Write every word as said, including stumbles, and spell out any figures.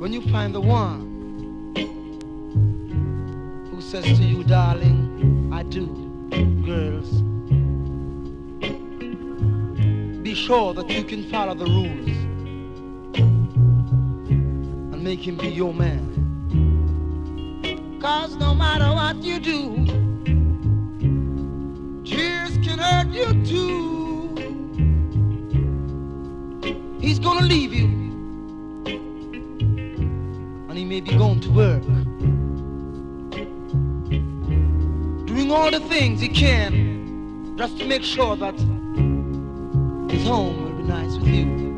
when you find the one who says to you, darling, I do, girls, be sure that you can follow the rules and make him be your man. Cause no matter what you do, tears can hurt you too. He's gonna leave you, and he may be going to work, doing all the things he can just to make sure that his home will be nice with you.